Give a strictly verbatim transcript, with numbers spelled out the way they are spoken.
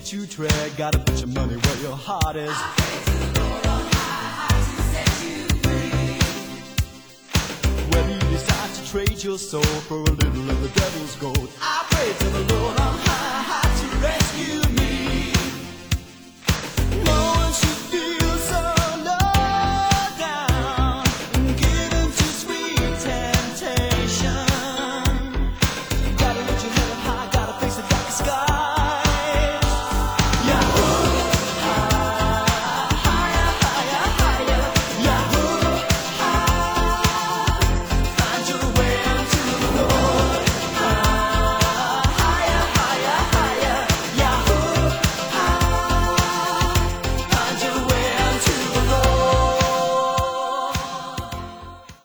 that you tread. Gotta put your money where your heart is. I pray to the Lord on high, high to set you free. Whether you decide to trade your soul for a little of the devil's gold, I pray to the Lord on high, high to rescue